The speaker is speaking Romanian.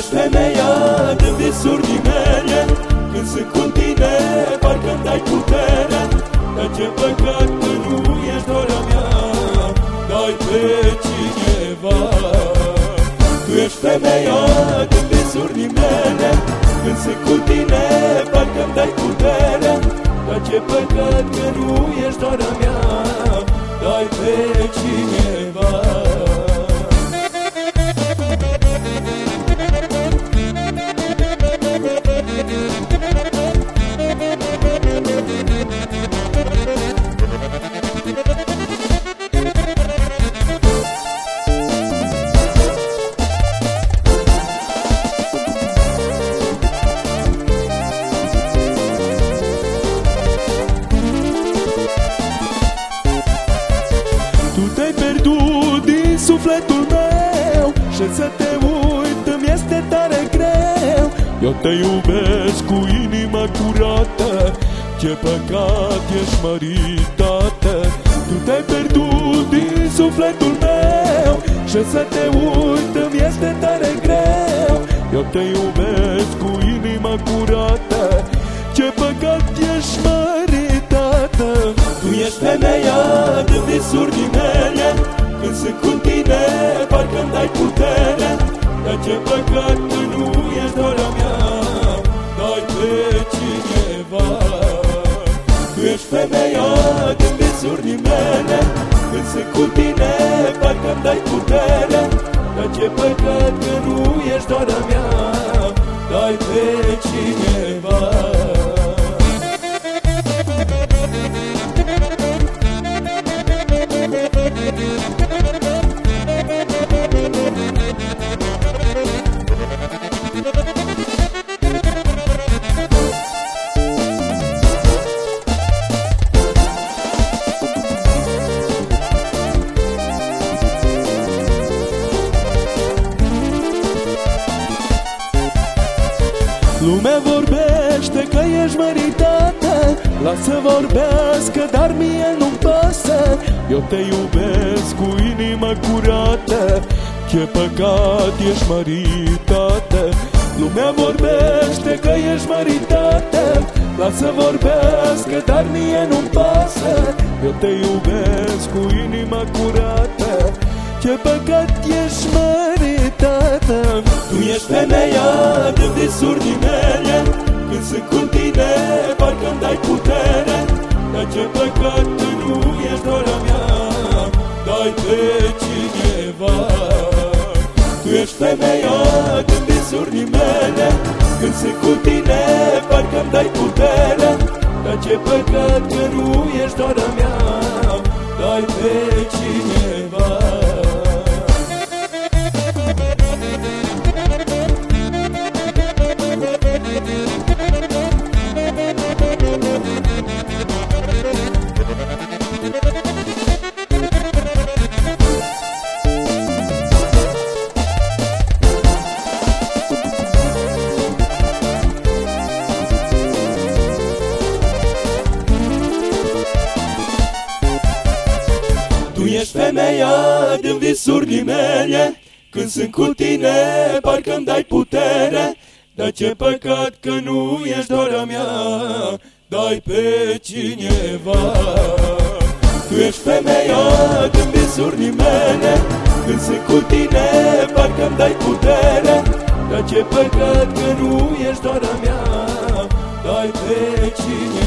ești femeia din visuri mele, când sunt cu tine parcă-mi dai putere. Dar ce păcat că nu ești doar a mea, dai pe cineva. Tu ești femeia din visuri mele, când sunt cu tine parcă-mi dai putere. Dar ce păcat că nu ești doar a mea, dai pe cineva. Sufletul meu și să te uit îmi este tare greu. Eu te iubesc cu inima curată, ce păcat ești măritată. Tu te-ai pierdut din sufletul meu și să te uit îmi este tare greu. Eu te iubesc cu inima curată, ce păcat ești măritată. Tu ești femeia din visuri mele, când sunt cu tine parcă-mi dai putere. Dar ce păcat că nu ești doar a mea, dai pe cineva. Tu ești femeia din visuri mele, când sunt cu tine parcă-mi dai putere. Dar ce păcat că nu ești doar a mea, dai pe cineva. Lumea vorbește că ești măritată, lasă vorbească, dar mie nu-mi pasă. Eu te iubesc cu inima curată, ce păcat ești măritată. Lumea vorbește că ești măritată, lasă vorbească, dar mie nu-mi pasă. Eu te iubesc cu inima curată, ce păcat ești măritată. Tu ești femeia din visuri mele, când sunt cu tine parcă-mi dai putere. Dar ce păcat că nu ești doar a mea, dai pe cineva. Tu ești femeia din visuri mele, când sunt cu tine parcă-mi dai putere. Dar ce păcat că nu ești doar a mea, dai pe cineva. Tu ești femeia din visuri mele, când sunt cu tine parcă-mi dai putere. Dar ce păcat că nu ești doar a mea, dai pe cineva. Tu ești femeia din visuri mele, când sunt cu tine parcă-mi dai putere. Dar ce păcat că nu ești doar a mea, dai pe cineva.